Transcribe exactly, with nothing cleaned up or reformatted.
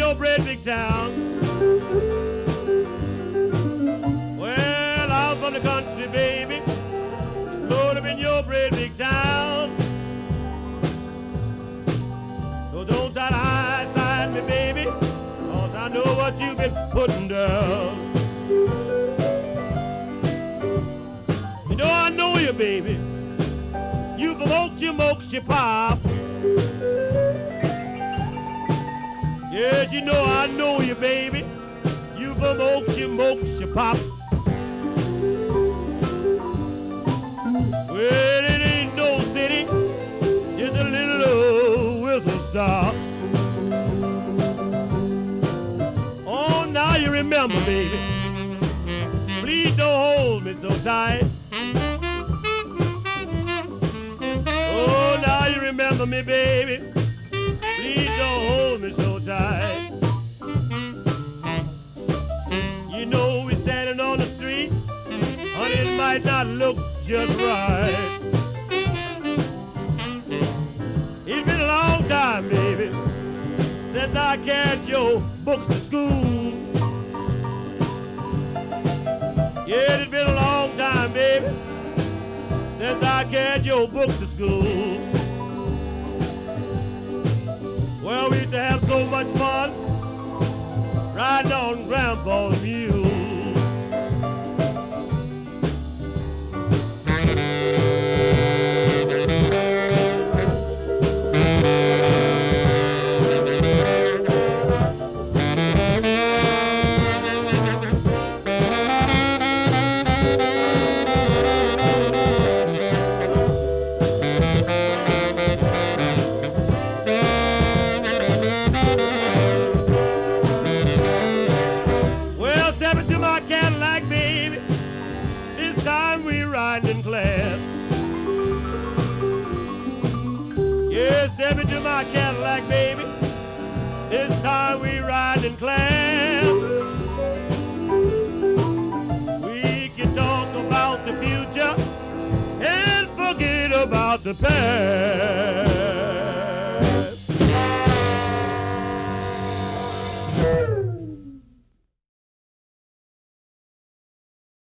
your great big town. Well, I'm from the country, baby. Growing up in your great big town. So don't try to hide side me, baby, 'cause I know what you've been putting down. You know I know you, baby. You from Okie Pop. Yes, you know I know you, baby. You from Okie Pop. Well, it ain't no city, just a little old whistle stop. Oh, now you remember, baby. Please don't hold me so tight. Oh, now you remember me, baby. Please don't hold me so tight. You know we're standing on the street, honey, it might not look just right. It's been a long time, baby, since I carried your books to school. Yeah, it's been a long time, baby, since I carried your books to school. Well, we used to have so much fun riding on Grandpa's mule. In class. Yes, step into my Cadillac, baby. This time we ride in class. We can talk about the future and forget about the past.